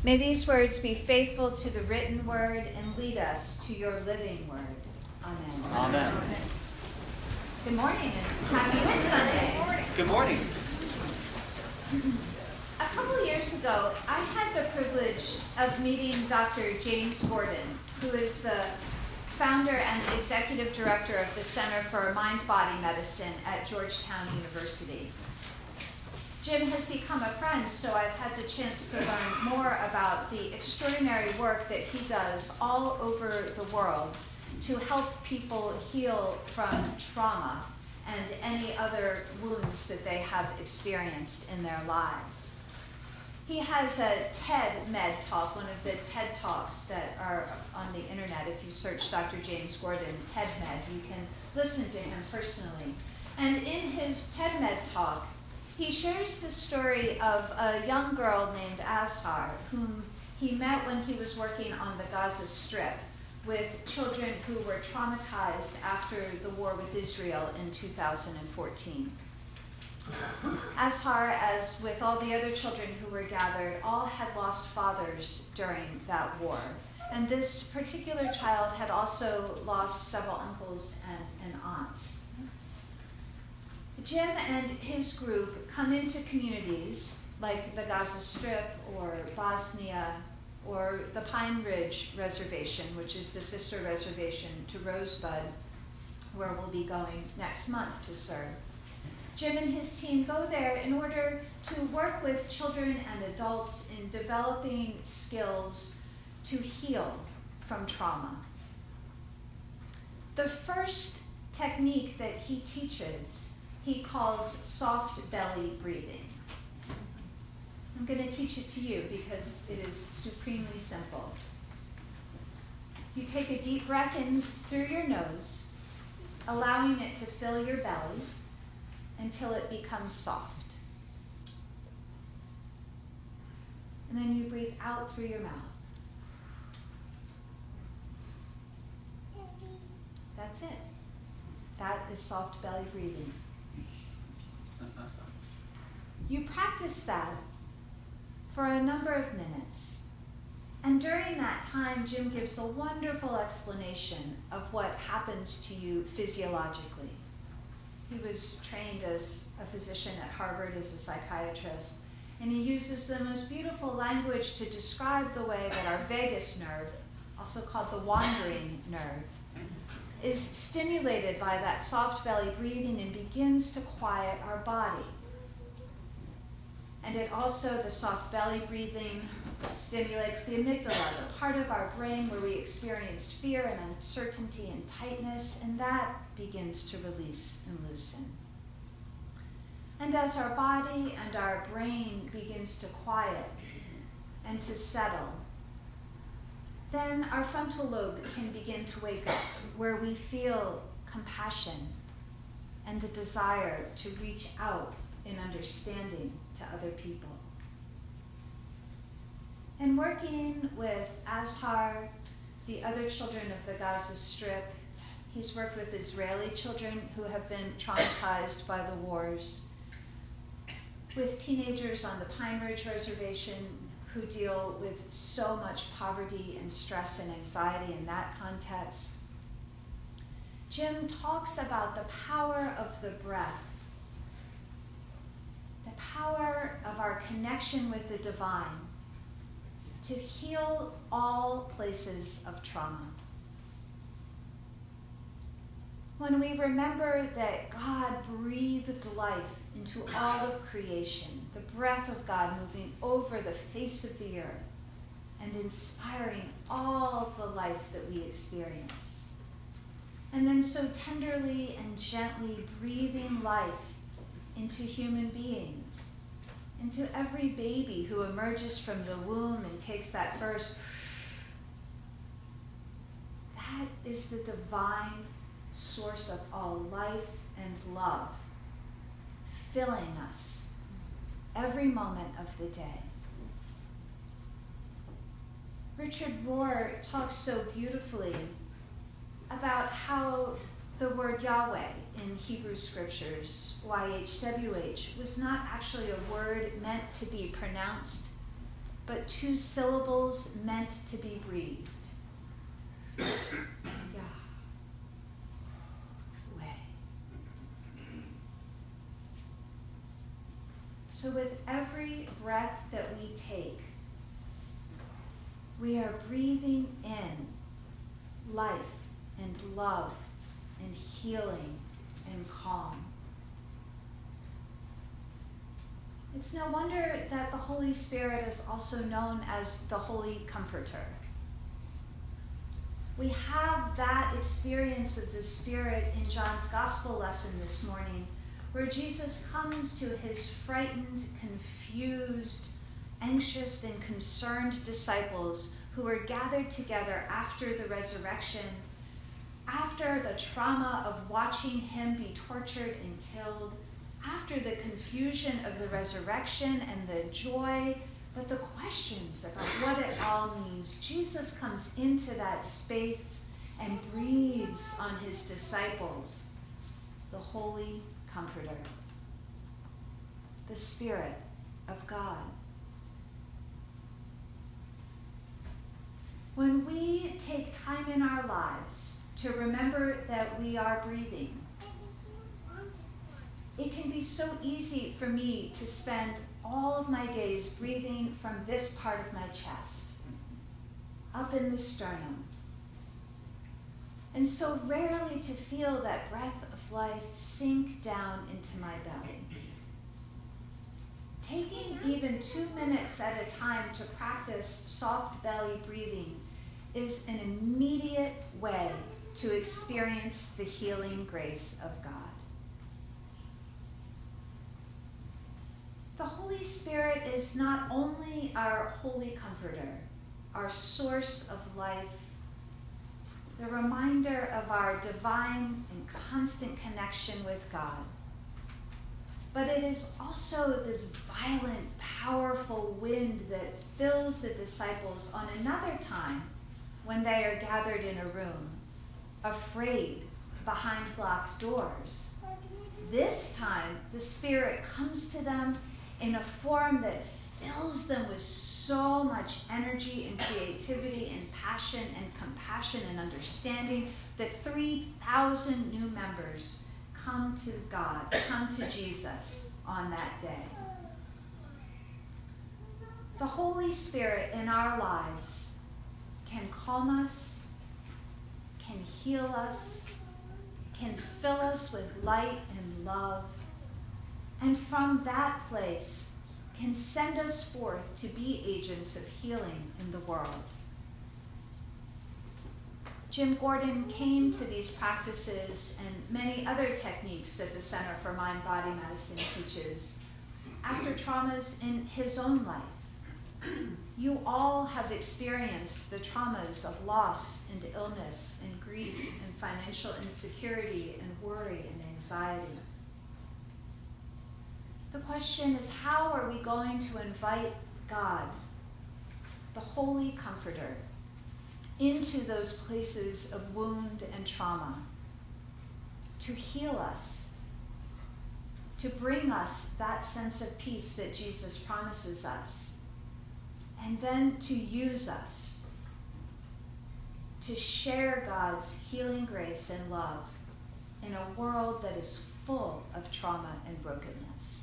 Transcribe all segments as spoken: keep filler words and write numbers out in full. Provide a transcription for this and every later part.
May these words be faithful to the written word and lead us to your living word. Amen. Amen. Amen. Good morning and happy Whitsunday. Good morning. A couple of years ago, I had the privilege of meeting Doctor James Gordon, who is the founder and executive director of the Center for Mind-Body Medicine at Georgetown University. Jim has become a friend, so I've had the chance to learn more about the extraordinary work that he does all over the world to help people heal from trauma and any other wounds that they have experienced in their lives. He has a TED Med Talk, one of the TED Talks that are on the internet. If you search Doctor James Gordon, TED Med, you can listen to him personally. And in his TED Med Talk, he shares the story of a young girl named Azhar, whom he met when he was working on the Gaza Strip with children who were traumatized after the war with Israel in two thousand fourteen. Azhar, as with all the other children who were gathered, all had lost fathers during that war. And this particular child had also lost several uncles and an aunt. Jim and his group come into communities like the Gaza Strip or Bosnia or the Pine Ridge Reservation, which is the sister reservation to Rosebud, where we'll be going next month to serve. Jim and his team go there in order to work with children and adults in developing skills to heal from trauma. The first technique that he teaches he calls soft belly breathing. I'm going to teach it to you because it is supremely simple. You take a deep breath in through your nose, allowing it to fill your belly until it becomes soft. And then you breathe out through your mouth. That's it. That is soft belly breathing. You practice that for a number of minutes. And during that time, Jim gives a wonderful explanation of what happens to you physiologically. He was trained as a physician at Harvard as a psychiatrist, and he uses the most beautiful language to describe the way that our vagus nerve, also called the wandering nerve, is stimulated by that soft belly breathing and begins to quiet our body. And it also, the soft belly breathing, stimulates the amygdala, the part of our brain where we experience fear and uncertainty and tightness, and that begins to release and loosen. And as our body and our brain begins to quiet and to settle, then our frontal lobe can begin to wake up, where we feel compassion and the desire to reach out in understanding to other people. And working with Azhar, the other children of the Gaza Strip, he's worked with Israeli children who have been traumatized by the wars, with teenagers on the Pine Ridge Reservation who deal with so much poverty and stress and anxiety in that context. Jim talks about the power of the breath, the power of our connection with the divine to heal all places of trauma. When we remember that God breathed life into all of creation, the breath of God moving over the face of the earth and inspiring all the life that we experience, and then so tenderly and gently breathing life into human beings, into every baby who emerges from the womb and takes that first. That is the divine source of all life and love, filling us every moment of the day. Richard Rohr talks so beautifully about how the word Yahweh in Hebrew scriptures, Y H W H, was not actually a word meant to be pronounced, but two syllables meant to be breathed. Yahweh. So with every breath that we take, we are breathing in life and love and healing and calm. It's no wonder that the Holy Spirit is also known as the Holy Comforter. We have that experience of the Spirit in John's Gospel lesson this morning, where Jesus comes to his frightened, confused, anxious, and concerned disciples who were gathered together after the resurrection, after the trauma of watching him be tortured and killed, after the confusion of the resurrection and the joy, but the questions about what it all means. Jesus comes into that space and breathes on his disciples, the Holy Comforter, the Spirit of God. When we take time in our lives to remember that we are breathing, it can be so easy for me to spend all of my days breathing from this part of my chest, up in the sternum, and so rarely to feel that breath of life sink down into my belly. Taking even two minutes at a time to practice soft belly breathing is an immediate way to experience the healing grace of God. The Holy Spirit is not only our Holy Comforter, our source of life, the reminder of our divine and constant connection with God, but it is also this violent, powerful wind that fills the disciples on another time when they are gathered in a room, afraid behind locked doors. This time, the Spirit comes to them in a form that fills them with so much energy and creativity and passion and compassion and understanding that three thousand new members come to God, come to Jesus on that day. The Holy Spirit in our lives can calm us, can heal us, can fill us with light and love, and from that place can send us forth to be agents of healing in the world. Jim Gordon came to these practices and many other techniques that the Center for Mind-Body Medicine teaches after traumas in his own life. You all have experienced the traumas of loss and illness and grief and financial insecurity and worry and anxiety. The question is, how are we going to invite God, the Holy Comforter, into those places of wound and trauma, to heal us, to bring us that sense of peace that Jesus promises us, and then to use us to share God's healing grace and love in a world that is full of trauma and brokenness.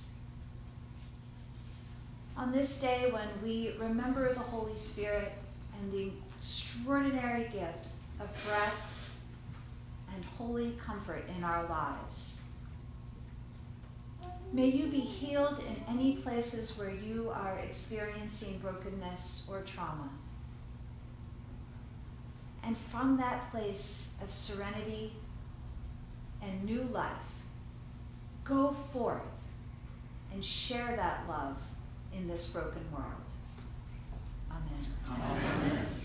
On this day, when we remember the Holy Spirit and the extraordinary gift of breath and holy comfort in our lives, may you be healed in any places where you are experiencing brokenness or trauma. And from that place of serenity and new life, go forth and share that love in this broken world. Amen. Amen.